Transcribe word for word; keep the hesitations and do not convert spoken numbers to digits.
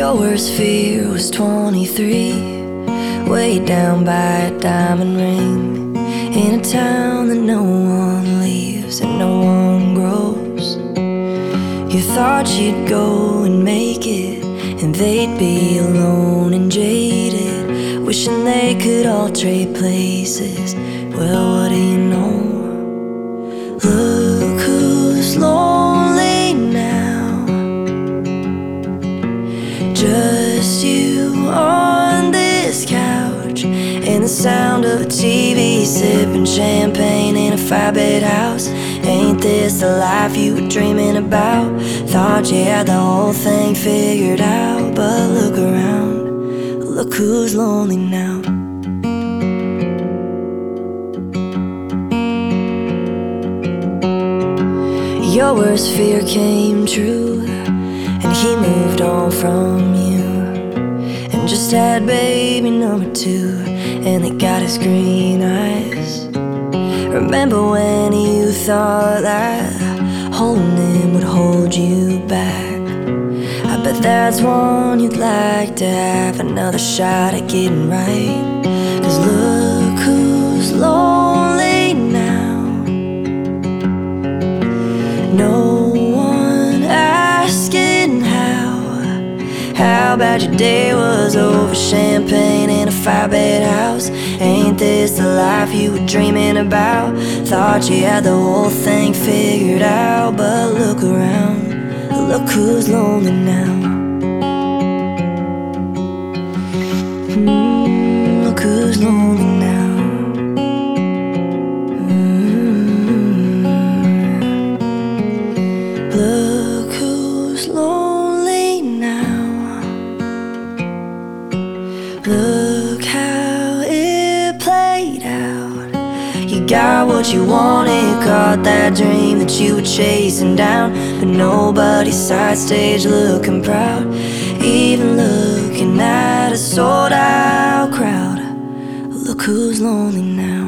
Your worst fear was twenty-three, way down by a diamond ring, in a town that no one leaves and no one grows. You thought you'd go and make it, and they'd be alone and jaded, wishing they could all trade places. Well, what do you know? Look who's lonely now. Just you on this couch, and the sound of a T V sipping champagne in a five-bed house. Ain't this the life you were dreaming about? Thought you had the whole thing figured out, but look around, look who's lonely now. Your worst fear came true, and he moved on from you, and just had baby number two, and they got his green eyes. Remember when you thought that holding him would hold you back? I bet that's one you'd like to have another shot at getting right. 'Cause look who's lonely now. No one asking how. How bad your day was over champagne in a five-bed house. Ain't this the life you were dreaming about? Thought you had the whole thing figured out, but look around, look who's lonely now. Mm, look who's lonely now. Mm, look who's lonely now. Look how it played out. You got what you wanted, caught that dream that you were chasing down, but nobody side stage looking proud, even looking at a sold out crowd. Look who's lonely now.